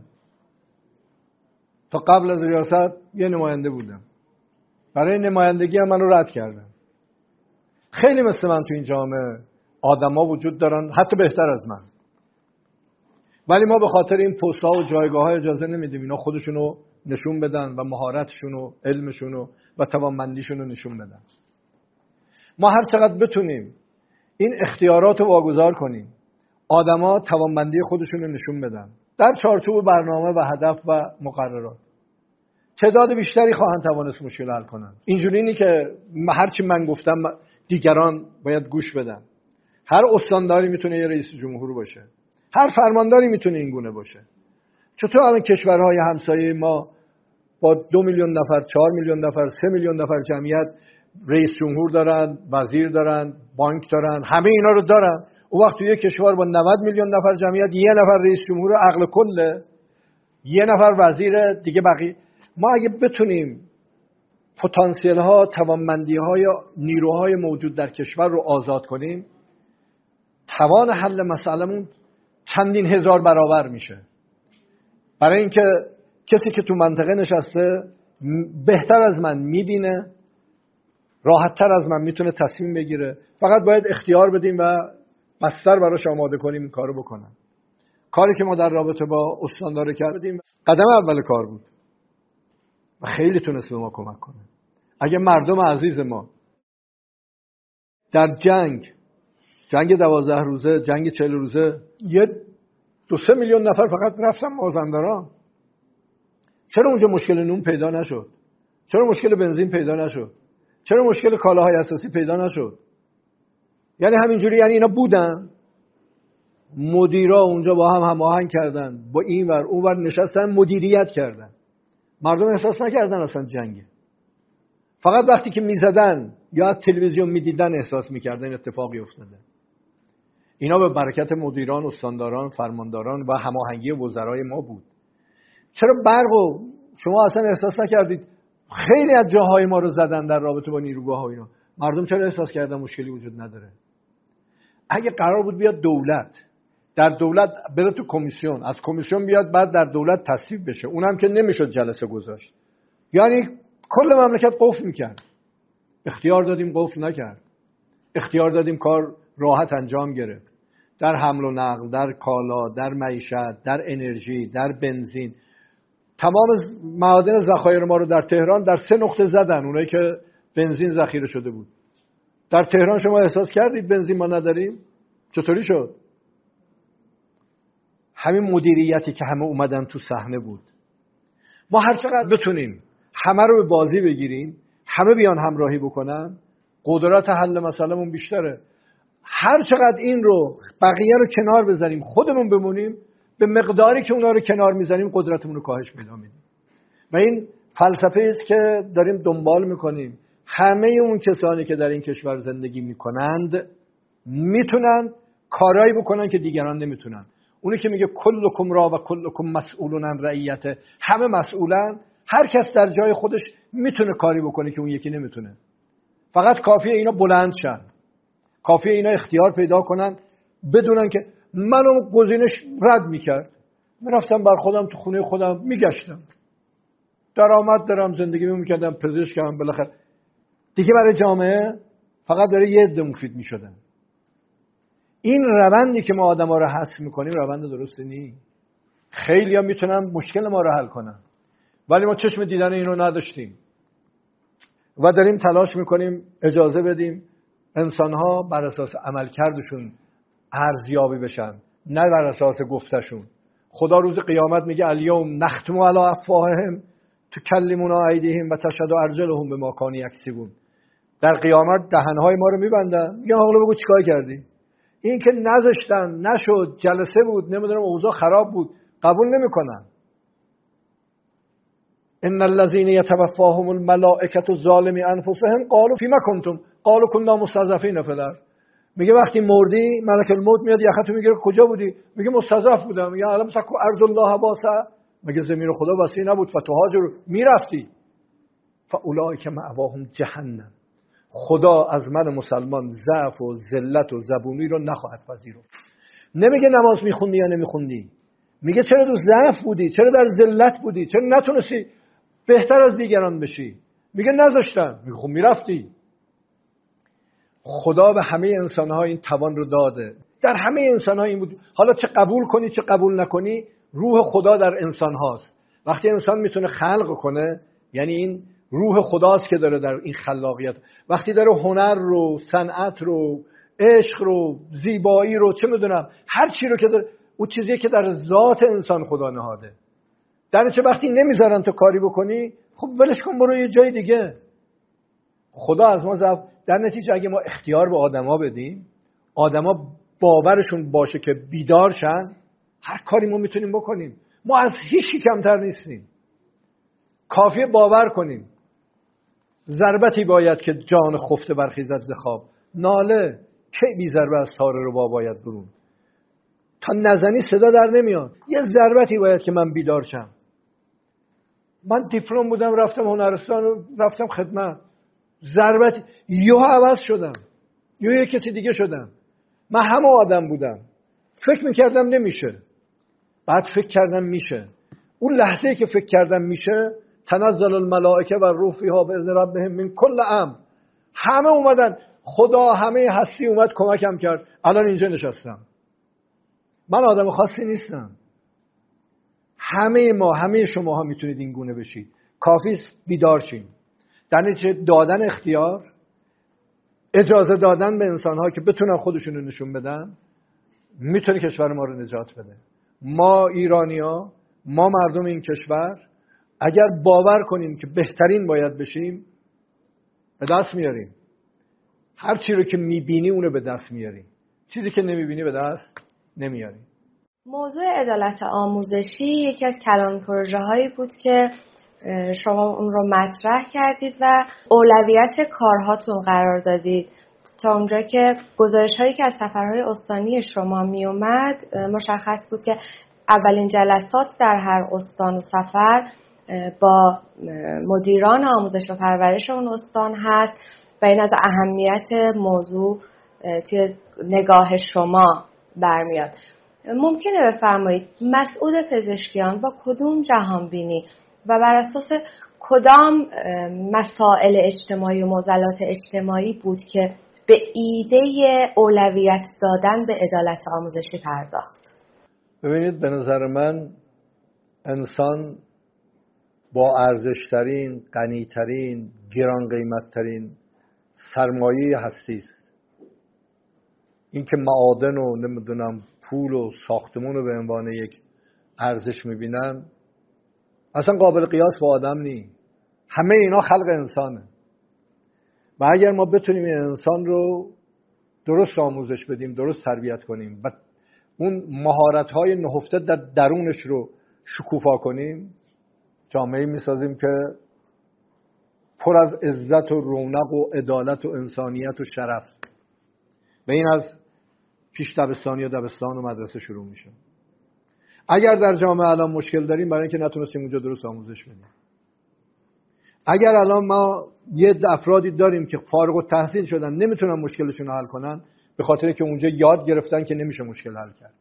تا قبل از ریاست یه نماینده بودم. برای نمایندگی هم منو رد کردن. خیلی مثل من تو این جامعه آدما وجود دارن، حتی بهتر از من، ولی ما به خاطر این پست‌ها و جایگاه‌ها اجازه نمیدیم اینا خودشونو نشون بدن و مهارتشونو، علمشونو و توانمندیشونو نشون بدن. ما هر چقدر بتونیم این اختیارات رو واگذار کنیم، آدما توانمندی خودشونو نشون بدن در چارچوب برنامه و هدف و مقررات، تعداد بیشتری خواهند توانست مشکل حل کنن. اینجوری اینی که هرچی من گفتم دیگران باید گوش بدن. هر استانداری میتونه یه رئیس جمهور باشه، هر فرمانداری میتونه این گونه باشه. چطور الان کشورهای همسایه ما با 2 میلیون نفر، 4 میلیون نفر، 3 میلیون نفر جمعیت رئیس جمهور دارن، وزیر دارن، بانک دارن، همه اینا رو دارن. اون وقت توی یک کشور با 90 میلیون نفر جمعیت یه نفر رئیس جمهور عقل کله، یه نفر وزیر دیگه، بقیه. ما اگه بتونیم پتانسیل ها، توانمندی های نیروهای موجود در کشور رو آزاد کنیم، توان حل مسئلهمون چندین هزار برابر میشه. برای اینکه کسی که تو منطقه نشسته بهتر از من میبینه، راحت‌تر از من میتونه تصمیم بگیره، فقط باید اختیار بدیم و بستر براش آماده کنیم این کارو بکنن. کاری که ما در رابطه با استاندار کردیم قدم اول کار بود و خیلی تونست به ما کمک کنه. اگه مردم عزیز ما در جنگ 12 روزه، جنگ 40 روزه، یه 2-3 میلیون نفر فقط رفتن مازندران، چرا اونجا مشکل نون پیدا نشد؟ چرا مشکل بنزین پیدا نشد؟ چرا مشکل کالاهای اساسی پیدا نشد؟ یعنی همینجوری، یعنی اینا بودن، مدیرا اونجا با هم هماهنگ کردن، با این ور اون ور نشستن مدیریت کردن. مردم احساس نکردن اصلا جنگه. فقط وقتی که میزدن یا از تلویزیون میدیدن احساس میکردن اتفاقی افتاده. اینا به برکت مدیران، استانداران، فرمانداران و هماهنگی وزرای ما بود. چرا برقو شما اصلا احساس نکردید؟ خیلی از جاهای ما رو زدن در رابطه با نیروگاه ها اینا. مردم چرا احساس کردن مشکلی وجود نداره؟ اگه قرار بود بیاد دولت، در دولت بره تو کمیسیون، از کمیسیون بیاد بعد در دولت تصویب بشه، اونم که نمیشد جلسه گذاشت، یعنی کل مملکت قفل میکرد. اختیار دادیم قفل نکرد، اختیار دادیم کار راحت انجام گرفت. در حمل و نقل، در کالا، در معیشت، در انرژی، در بنزین، تمام معادن ذخایر ما رو در تهران در 3 نقطه زدن، اونایی که بنزین ذخیره شده بود. در تهران شما احساس کردید بنزین ما نداریم؟ چطوری شد؟ همین مدیریتی که همه اومدن تو صحنه بود. ما هر چقدر بتونیم همه رو به بازی بگیریم، همه بیان همراهی بکنن، قدرت حل مسئلهمون بیشتره. هر چقدر این رو بقیه رو کنار بزنیم، خودمون بمونیم، به مقداری که اونا رو کنار میزنیم قدرتمون رو کاهش پیدا میدیم. و این فلسفه است که داریم دنبال میکنیم. همه اون کسانی که در این کشور زندگی میکنند میتونن کارایی بکنن که دیگران نمیتونن. اونی که میگه کلکم را و کلکم مسئولون عن رعیته، همه مسئولن، هر کس در جای خودش میتونه کاری بکنه که اون یکی نمیتونه. فقط کافیه اینا بلند شن، کافیه اینا اختیار پیدا کنن، بدونن که منو گزینش رد میکرد، میرفتم بر خودم تو خونه خودم میگشتم، درآمد دارم، زندگی میکردم، پزشکم، بالاخره دیگه برای جامعه فقط برای یه عده مفید میشدن. این روندی که ما آدما رو حذف میکنیم روند درستی نیست. خیلی‌ها میتونن مشکل ما رو حل کنن، ولی ما چشم دیدن اینو نداشتیم و داریم تلاش میکنیم اجازه بدیم انسان‌ها بر اساس عملکردشون ارزیابی بشن، نه بر اساس گفتشون. خدا روز قیامت میگه الیوم نختم علی افواههم تکلمنا ایدیهم و تشهد ارجلهم بما کانوا یکسبون. در قیامت دهن‌های ما رو میبندن، میگن حالا بگو چیکار کردی؟ این که نذاشتن، نشد، جلسه بود، نمیدونم اوضاع خراب بود، قبول نمیکنن. ان الذين يتوفاهم الملائکه ظالمی انفسهم قالوا فيما كنتم قالوا كنا مستضعفين في الارض. میگه وقتی مردی ملک الموت میاد یختو میگیره کجا بودی؟ میگه مستضعف بودم. میگه الان تکو ارض الله واسع، مگه زمین خدا وسیع نبود؟ فتوهاجر میرفتی. فاولئک مأواهم جهنم. خدا از من مسلمان ضعف و ذلت و زبونی رو نخواهد پذیرفت. نمیگه نماز میخوندی یا نمیخوندی، میگه چرا تو ضعف بودی، چرا در ذلت بودی، چرا نتونستی بهتر از دیگران بشی؟ میگه نذاشتن. میگه خب میرفتی. خدا به همه انسان‌ها این توان رو داده، در همه انسان‌ها این بود. حالا چه قبول کنی چه قبول نکنی، روح خدا در انسان هاست. وقتی انسان میتونه خلق کنه، یعنی این روح خداست که داره در این خلاقیت. وقتی داره هنر رو، صنعت رو، عشق رو، زیبایی رو، چه میدونم، هر چی رو که داره، اون چیزیه که در ذات انسان خدا نهاده. در نتیجه وقتی نمیذارن تو کاری بکنی، خب ولش کن برو یه جای دیگه. خدا از ما در نتیجه اگه ما اختیار به آدما بدیم، آدما باورشون باشه که بیدار شن، هر کاری ما میتونیم بکنیم. ما از هیچی کمتر نیستیم. کافیه باور کنیم. ضربتی باید که جان خفته برخیزد ز خواب، ناله کی بی ضربه از تاره رو باید برون. تا نزنی صدا در نمیاد. یه ضربتی باید که من بیدار شم. من دیپلم بودم، رفتم هنرستان و رفتم خدمت، ضربتی یهو عوض شدم، یهو یه کسی دیگه شدم. من همه آدم بودم، فکر میکردم نمیشه، بعد فکر کردم میشه. اون لحظه‌ای که فکر کردم میشه، تنزل الملائکه و روح فیها باذن ربهم من کل امر، همه اومدن، خدا همه هستی اومد کمکم کرد، الان اینجا نشستم. من آدم خاصی نیستم. همه ما، همه شماها میتونید این گونه بشید. کافی است بیدار شین. در نتیجه دادن اختیار، اجازه دادن به انسان‌ها که بتونن خودشون رو نشون بدن، میتونه کشور ما رو نجات بده. ما ایرانی‌ها، ما مردم این کشور، اگر باور کنیم که بهترین باید بشیم، به دست میاریم. هر چی رو که میبینی اونو به دست میاری، چیزی که نمیبینی به دست نمیاری. موضوع عدالت آموزشی یکی از کلان پروژه هایی بود که شما اون رو مطرح کردید و اولویت کارهاتون قرار دادید. تا اونجا که گزارش هایی که از سفرهای استانی شما می اومد مشخص بود که اولین جلسات در هر استان و سفر با مدیران آموزش و پرورش اون استان هست و این از اهمیت موضوع توی نگاه شما برمیاد. ممکنه بفرمایید مسئول پزشکیان با کدوم جهانبینی و بر اساس کدام مسائل اجتماعی و معضلات اجتماعی بود که به ایده اولویت دادن به عدالت آموزشی پرداخت؟ ببینید، به نظر من انسان با ارزشترین، غنیترین، گران قیمتترین سرمایه هستی است. این که معادن و نمیدونم پول و ساختمون رو به عنوان یک ارزش میبینن اصلا قابل قیاس با آدم نی. همه اینا خلق انسانه و اگر ما بتونیم این انسان رو درست آموزش بدیم، درست تربیت کنیم و اون مهارت‌های نهفته در درونش رو شکوفا کنیم، جامعه میسازیم که پر از عزت و رونق و عدالت و انسانیت و شرف. و این از پیش دبستانی و دبستان و مدرسه شروع میشه. اگر در جامعه الان مشکل داریم برای اینکه نتونستیم اونجا درست آموزش بدیم. اگر الان ما یه افرادی داریم که فارغ التحصیل شدن نمیتونن مشکلشون رو حل کنن به خاطر که اونجا یاد گرفتن که نمیشه مشکل حل کرد.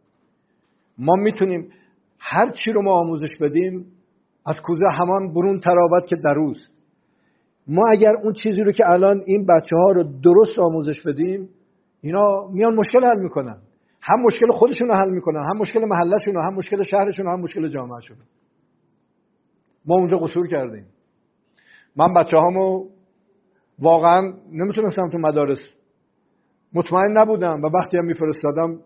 ما میتونیم هر چی رو ما آموزش بدیم از کوزه همان برون تراوت که دروست. ما اگر اون چیزی رو که الان این بچه‌ها رو درست آموزش بدیم، اینا میان مشکل حل میکنن. هم مشکل خودشون رو حل میکنن، هم مشکل محلشون، هم مشکل شهرشون، هم مشکل جامعهشون. ما اونجا قصور کردیم. من بچه‌هامو واقعا نمیتونستم تو مدارس، مطمئن نبودم و وقتی هم میفرستادم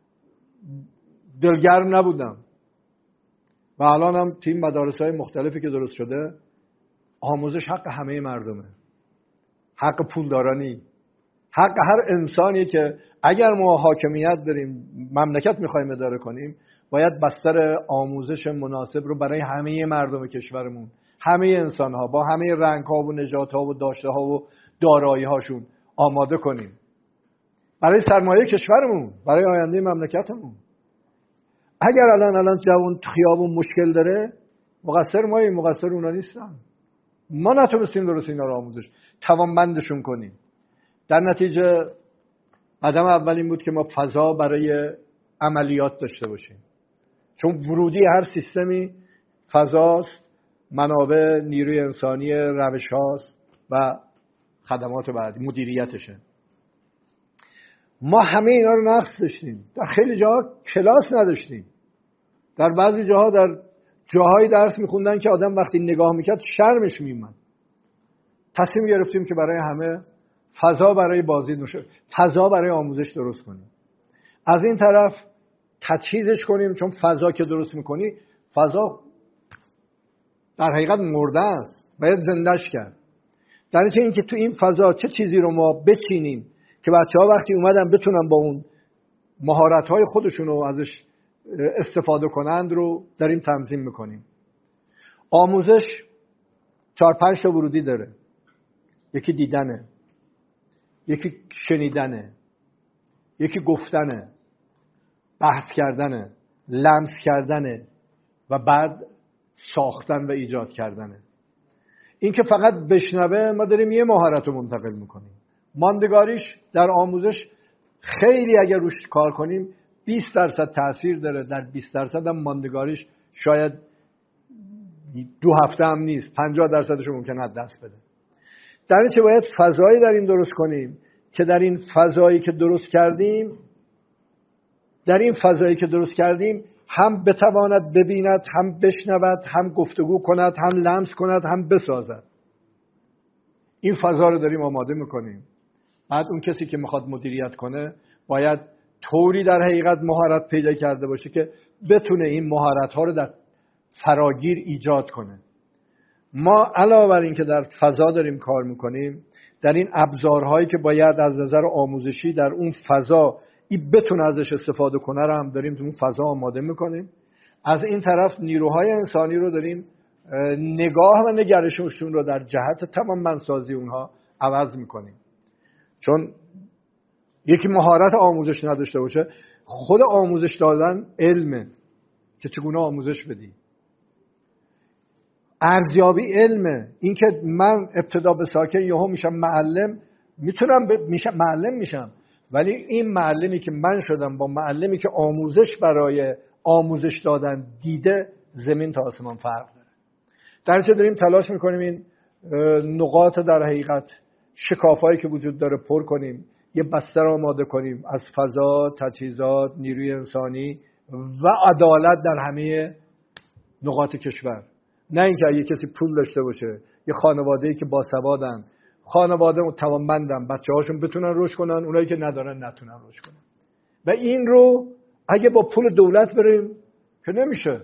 دلگرم نبودم. و الان هم تیم مدارس‌های مختلفی که درست شده، آموزش حق همه مردمه، حق پولدارانی، حق هر انسانی که اگر ما حاکمیت داریم، مملکت میخوایم اداره کنیم، باید بستر آموزش مناسب رو برای همه مردم کشورمون، همه انسان‌ها با همه رنگ‌ها و نژادها و داشته‌ها و دارایی‌هاشون آماده کنیم برای سرمایه کشورمون، برای آینده مملکتمون. اگر الان جوان خیابون مشکل داره، مقصر ماییم، مقصر اونا نیستن. ما نتونستیم درست اینا رو آموزش توانمندشون کنیم. در نتیجه قدم اول این بود که ما فضا برای عملیات داشته باشیم، چون ورودی هر سیستمی فضاست، منابع نیروی انسانی، روش هاست و خدمات بعدی، مدیریتشه. ما همه اینا رو نقص داشتیم. در خیلی جاها کلاس نداشتیم. در بعضی جاها در جاهای درس میخوندن که آدم وقتی نگاه میکرد شرمش میومد. تصمیم گرفتیم که برای همه فضا برای بازی نشه، فضا برای آموزش درست کنیم. از این طرف تجهیزش کنیم، چون فضا که درست میکنی، فضا در حقیقت مرده است، باید زندهش کرد. در نتیجه اینکه تو این فضا چه چیزی رو ما بچینیم که بچه‌ها وقتی اومدن بتونن با اون مهارت‌های خودشون رو ازش استفاده کنند رو داریم تنظیم میکنیم. آموزش 4-5 تا ورودی داره. یکی دیدنه، یکی شنیدنه، یکی گفتنه، بحث کردنه، لمس کردنه و بعد ساختن و ایجاد کردنه. این که فقط بشنوه، ما داریم یه مهارت رو منتقل میکنیم. ماندگاریش در آموزش خیلی اگر روش کار کنیم 20% تاثیر داره، در 20% هم ماندگاریش شاید 2 هفته هم نیست، 50% ممکنه از دست بده. در این چه باید فضایی در این درست کنیم که در این فضایی که درست کردیم هم بتواند ببیند، هم بشنود، هم گفتگو کند، هم لمس کند، هم بسازد. این فضا رو داریم آماده میکنیم. بعد اون کسی که میخواد مدیریت کنه باید طوری در حقیقت مهارت پیدا کرده باشه که بتونه این مهارت ها رو در فراگیر ایجاد کنه. ما علاوه بر این که در فضا داریم کار میکنیم، در این ابزارهایی که باید از نظر آموزشی در اون فضا بتونه ازش استفاده کنه رو هم داریم تو اون فضا آماده میکنیم. از این طرف نیروهای انسانی رو داریم نگاه و نگرششون رو در جهت توانمندسازی اونها عوض میکنیم. چون یکی مهارت آموزش نداشته باشه، خود آموزش دادن علمه که چگونه آموزش بدی. ارزیابی علمه، این که من ابتدا به ساکن یهو میشم معلم، معلم میشم، ولی این معلمی که من شدم با معلمی که آموزش برای آموزش دادن دیده، زمین تا آسمان فرق داره. در چه داریم تلاش میکنیم این نقاط در حقیقت شکافایی که وجود داره پر کنیم، یه بستر آماده کنیم از فضا، تجهیزات، نیروی انسانی و عدالت در همه نقاط کشور. نه اینکه اگه کسی پول داشته باشه، یه خانواده‌ای که باسوادن، خانواده توانمندن، بچه‌هاشون بتونن رشد کنن، اونایی که ندارن نتونن رشد کنن. و این رو اگه با پول دولت بریم که نمیشه،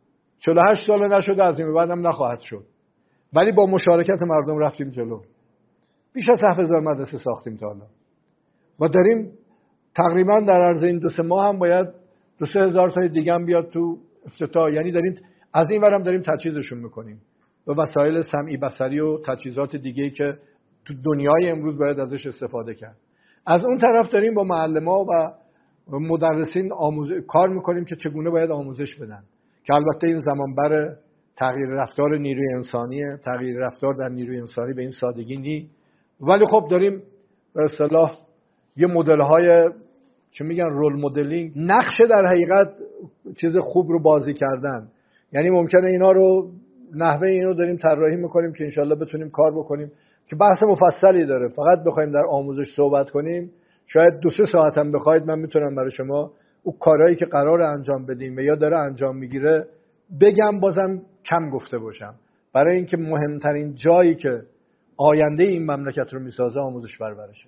48 سال نشده، از این بعدم نخواهد شد، ولی با مشارکت مردم رفتیم جلو. بیش از 7000 مدرسه ساختیم تا حالا و داریم تقریبا در عرض این 2-3 ماه هم باید 2-3 هزار تا دیگه هم بیاد تو افتتاح. یعنی داریم از این ورم داریم تجهیزشون میکنیم و وسایل سمعی بصری و تجهیزات دیگه‌ای که تو دنیای امروز باید ازش استفاده کرد. از اون طرف داریم با معلم‌ها و مدرسین کار میکنیم که چگونه باید آموزش بدن، که البته این زمان بر تغییر رفتار نیروی انسانیه. تغییر رفتار در نیروی انسانی به این سادگی نی، ولی خب داریم به اصطلاح یه مدل‌های چه میگن رول مدلینگ، نقشه در حقیقت چیز خوب رو بازی کردن. یعنی ممکنه اینا رو نحوه اینو داریم طراحی میکنیم که انشالله بتونیم کار بکنیم، که بحث مفصلی داره. فقط بخوایم در آموزش صحبت کنیم شاید 2-3 ساعت هم بخواید، من میتونم برای شما اون کارهایی که قرار انجام بدیم و یا داره انجام میگیره بگم، بازم کم گفته باشم، برای اینکه مهمترین جایی که آینده این مملکت رو میسازه آموزش پرورشه.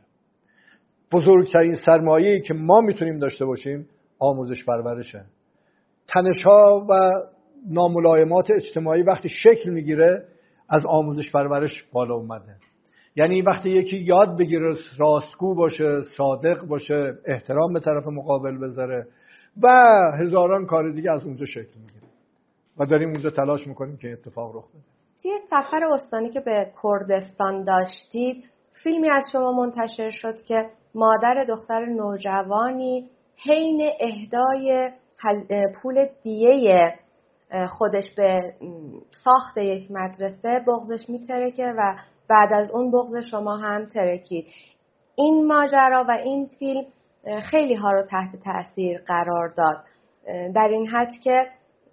بزرگترین سرمایه‌ای که ما میتونیم داشته باشیم آموزش پرورشه. تنش‌ها و ناملایمات اجتماعی وقتی شکل میگیره از آموزش پرورش بالا اومده. یعنی وقتی یکی یاد بگیره راستگو باشه، صادق باشه، احترام به طرف مقابل بذاره و هزاران کار دیگه، از اونجا شکل میگیره و داریم اونجا تلاش میکنیم که اتفاق رخ بده. توی سفر استانی که به کردستان داشتید، فیلمی از شما منتشر شد که مادر دختر نوجوانی حین اهدای پول دیه خودش به ساخت یک مدرسه بغضش میترکه و بعد از اون بغض شما هم ترکید. این ماجرا و این فیلم خیلی ها رو تحت تأثیر قرار داد، در این حد که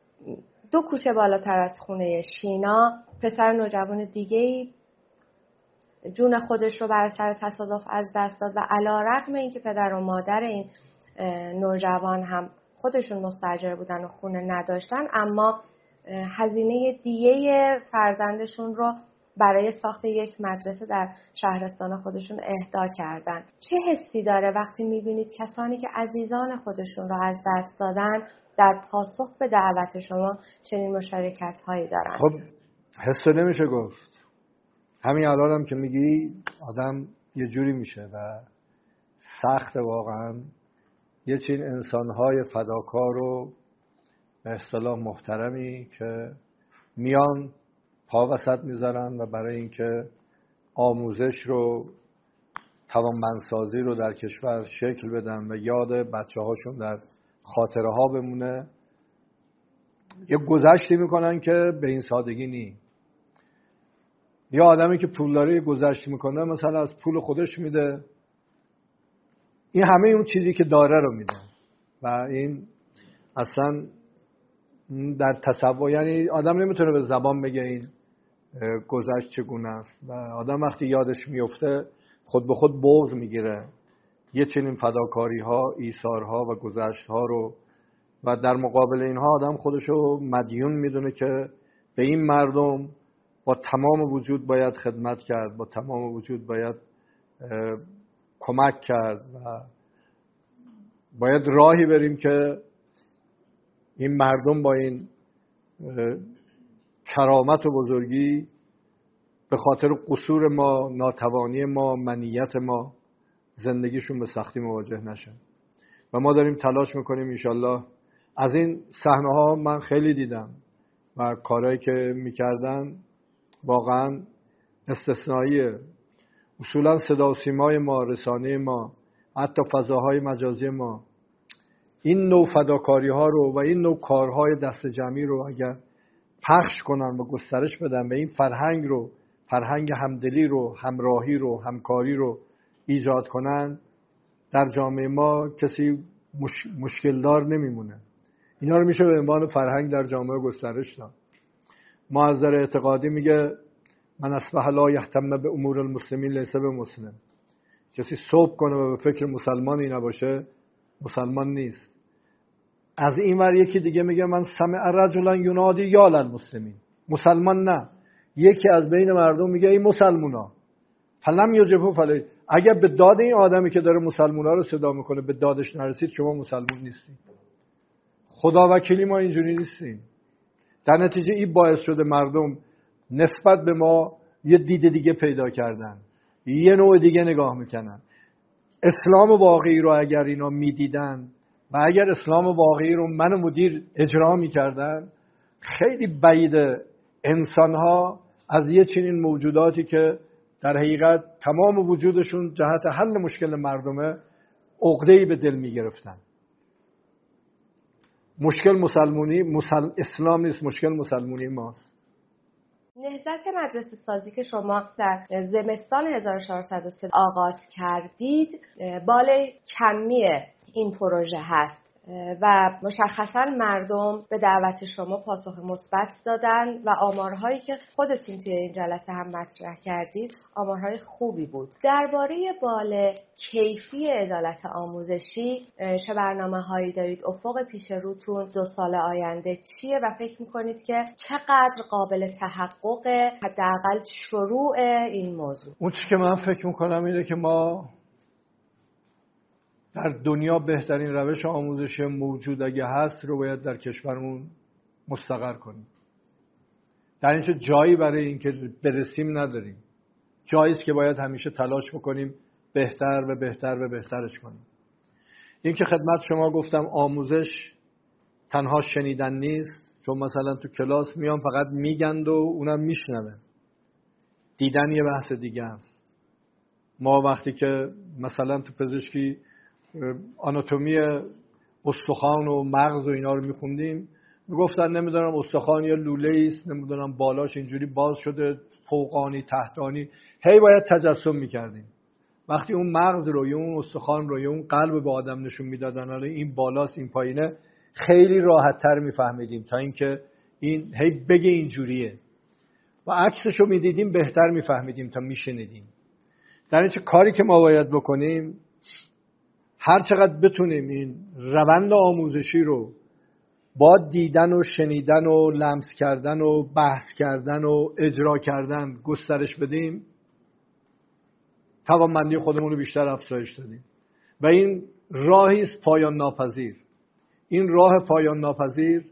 2 کوچه بالاتر از خونه شینا پسر نوجوان دیگه‌ای جون خودش رو بر اثر تصادف از دست داد و علی‌رغم اینکه پدر و مادر این نوجوان هم خودشون مستاجر بودن و خونه نداشتن، اما هزینه دیه فرزندشون رو برای ساخت یک مدرسه در شهرستان خودشون اهدا کردن. چه حسی داره وقتی میبینید کسانی که عزیزان خودشون رو از دست دادن در پاسخ به دعوت شما چنین مشارکت هایی دارن؟ خب حس نمیشه گفت. همین الان هم که میگی آدم یه جوری میشه و سخت واقعا یه چین انسانهای فداکار و به اصطلاح محترمی که میان پا وسط میذارن و برای اینکه آموزش رو، توانمندسازی رو در کشور شکل بدن و یاد بچه هاشون در خاطره ها بمونه، یه گذشتی میکنن که به این سادگی نی. یا آدمی که پول داره گذشت میکنه، مثلا از پول خودش میده، این همه اون چیزی که داره رو میده و این اصلا در تصور، یعنی آدم نمیتونه به زبان بگه این گذشت چگونه است و آدم وقتی یادش میفته خود به خود بغض میگیره یه چنین فداکاری ها، ایثارها و گذشت ها رو، و در مقابل اینها آدم خودشو مدیون میدونه که به این مردم با تمام وجود باید خدمت کرد، با تمام وجود باید کمک کرد و باید راهی بریم که این مردم با این کرامت و بزرگی به خاطر قصور ما، ناتوانی ما، منیت ما زندگیشون به سختی مواجه نشن. و ما داریم تلاش میکنیم انشالله. از این صحنه ها من خیلی دیدم و کارهایی که میکردن واقعا استثنائیه. اصولا صدا و سیمای ما، رسانه ما، حتی فضاهای مجازی ما این نوع فداکاری ها رو و این نوع کارهای دست جمعی رو اگر پخش کنن و گسترش بدن و این فرهنگ رو، فرهنگ همدلی رو، همراهی رو، همکاری رو ایجاد کنن، در جامعه ما کسی مشکل دار نمیمونه. اینا رو میشه به عنوان فرهنگ در جامعه گسترش داد. معذر اعتقادی میگه من اصبح لا یهتم به امور المسلمین لیس بمسلم. کسی صبح کنه و به فکر مسلمانی نباشه مسلمان نیست. از این ور یکی دیگه میگه من سمع رجلا ینادی یا للمسلمین، مسلمان نه، یکی از بین مردم میگه ای مسلمونا فلم یجبه فلی. اگر به داد این آدمی که داره مسلمونا رو صدا میکنه به دادش نرسید شما مسلمون نیستید. خدا وکیلی ما اینجوری نیستیم. در نتیجه این باعث شده مردم نسبت به ما یه دید دیگه پیدا کردن، یه نوع دیگه نگاه میکنن. اسلام واقعی رو اگر اینا میدیدن و اگر اسلام واقعی رو من مدیر اجرا میکردن، خیلی بعیده انسانها از یه چنین موجوداتی که در حقیقت تمام وجودشون جهت حل مشکل مردمه عقده‌ای به دل میگرفتن. مشکل اسلام نیست، مشکل مسلمونی ماست. نهضت مدرسه سازی که شما در زمستان 1403 آغاز کردید بال کمی این پروژه هست و مشخصا مردم به دعوت شما پاسخ مثبت دادن و آمارهایی که خودتون توی این جلسه هم مطرح کردید آمارهای خوبی بود. درباره بال کیفی عدالت آموزشی چه برنامه‌هایی دارید؟ افق پیش روتون 2 سال آینده چیه و فکر می‌کنید که چقدر قابل تحقق حداقل شروع این موضوع؟ اون چیزی که من فکر می‌کنم اینه که ما در دنیا بهترین روش آموزش موجود اگه هست رو باید در کشورمون مستقر کنیم. در اینجا جایی برای این که برسیم نداریم. جایی است که باید همیشه تلاش بکنیم بهتر و بهتر و بهترش کنیم. این که خدمت شما گفتم آموزش تنها شنیدن نیست، چون مثلا تو کلاس میان فقط میگند و اونم میشنوه. دیدن یه بحث دیگه است. ما وقتی که مثلا تو پزشکی آناتومی استخوان و مغز و اینا رو میخوندیم میگفتن نمیدونم استخوان یا لوله است، نمیدونم بالاش اینجوری باز شده، فوقانی تحتانی، هی باید تجسم میکردیم. وقتی اون مغز رو یا اون استخوان رو یا اون قلب به آدم نشون میدادن حالا این بالاست این پایینه، خیلی راحت تر میفهمیدیم تا اینکه این هی بگه اینجوریه و عکسش رو میدیدیم بهتر میفهمیدیم تا میشنیدیم. در این کاری که ما باید بکنیم هر چقدر بتونیم این روند آموزشی رو با دیدن و شنیدن و لمس کردن و بحث کردن و اجرا کردن گسترش بدیم توانمندی خودمون رو بیشتر افزایش دادیم و این راهی است پایان ناپذیر. این راه پایان ناپذیر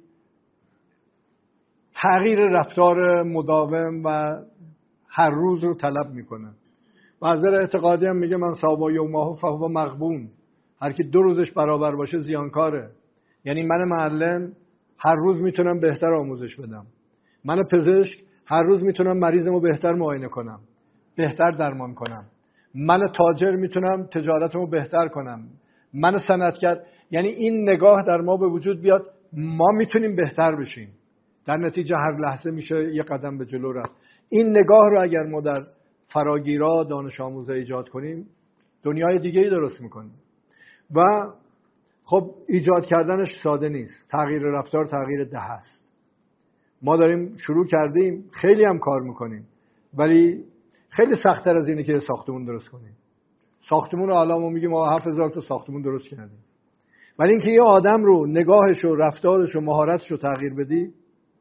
تغییر رفتار مداوم و هر روز رو طلب میکنه. معذر اعتقادی هم میگه من صابا یومه فهو مغبون، هر کی 2 روزش برابر باشه زیانکاره. یعنی من معلم هر روز میتونم بهتر آموزش بدم، من پزشک هر روز میتونم مریضمو بهتر معاینه کنم، بهتر درمان کنم، من تاجر میتونم تجارتمو بهتر کنم، من صنعتگر. یعنی این نگاه در ما به وجود بیاد ما میتونیم بهتر بشیم، در نتیجه هر لحظه میشه یه قدم به جلو رفت. این نگاه رو اگر ما در فراگیرا دانش آموزا ایجاد کنیم دنیای دیگه‌ای درست میکنیم. و خب ایجاد کردنش ساده نیست. تغییر رفتار تغییر دهه است. ما داریم شروع کردیم، خیلی هم کار میکنیم، ولی خیلی سخت‌تر از اینه که ساختمون درست کنیم. ساختمون رو الان ما میگیم ما 7000 تا ساختمون درست کردیم، ولی اینکه یه آدم رو نگاهش و رفتارش و مهارتش رو تغییر بدی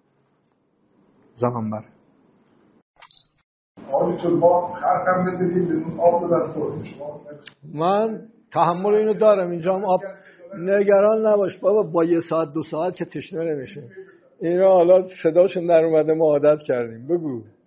زمان بره. آقای ما حرفم بزنیم بدون آب دادن خورد شما. من تحمل اینو دارم، اینجا هم آب. نگران نباش بابا، با 1 ساعت 2 ساعت که تشنه نمیشه. اینا حالا صداشون در اومده ما عادت کردیم. بگو.